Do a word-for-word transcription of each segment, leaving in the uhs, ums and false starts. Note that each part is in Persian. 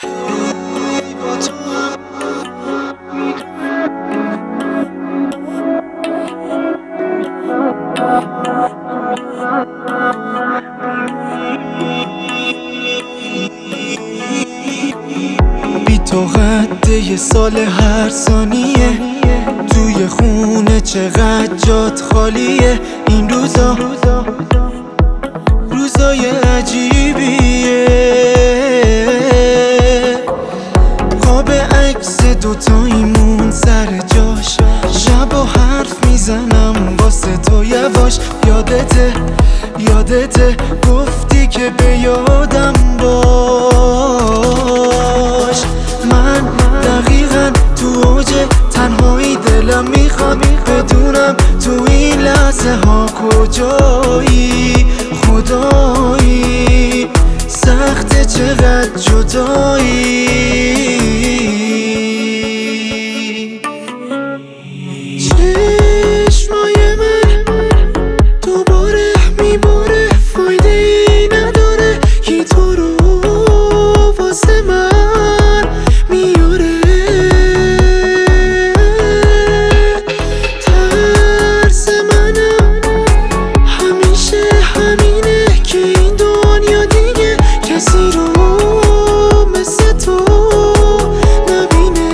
بی تو قد یه سال هر ثانیه توی خونه چقدر جات خالیه. این روزا روزای عجیبیه. قاب عکس دوتاییمون سر جاش، شب و حرف میزنم واسه تو یواش. یادته یادته گفتی که به یادم باش. من دقیقا تو اوج تنهایی دلم میخواد بدونم تو این لحظه ها کجایی. خدایی سخته چقدر جدایی. چشمای من دوباره میباره، فایده ای نداره کی تو رو واسه من میاره. ترس منم همیشه همینه که این دنیا دیگه کسی رو مثل تو نبینه.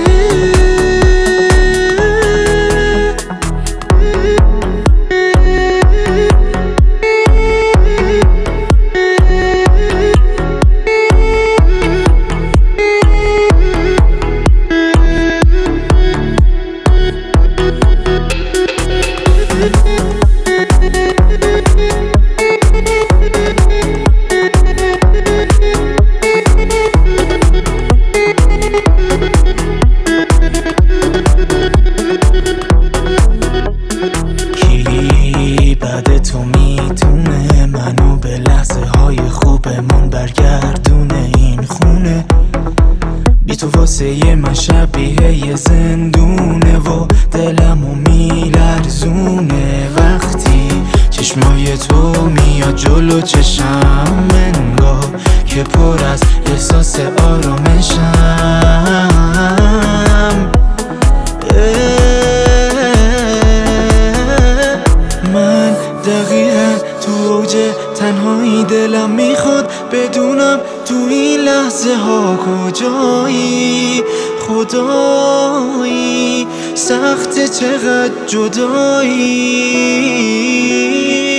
کی بعد تو میتونه منو به لحظه های خوبمون برگردونه. این خونه بی تو واسه من شبیه یه زندونه و دلمو میلرزونه. وقتی چشمای تو میاد جلو چشم، انگار که پر از احساس آرامشم. من دقیقا تو اوج تنهایی دلم میخواد بدونم تو این لحظه ها کجایی. خدایی سخته چقدر جدایی.